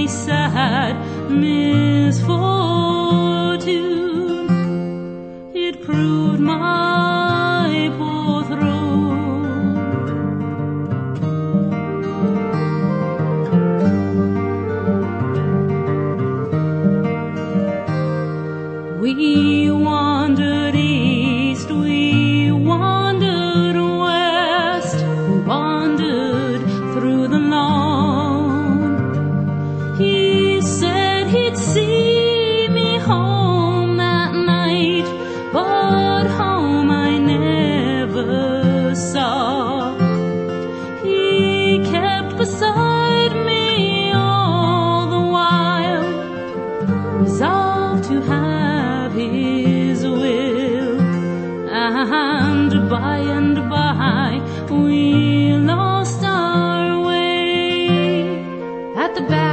sad misfortune, it proved my poor throne. We wandered east, we wandered west, we wandered through the lawn. He said he'd see me home that night, but home I never saw. He kept beside me all the while, resolved to have his will, and by we lost our way at the back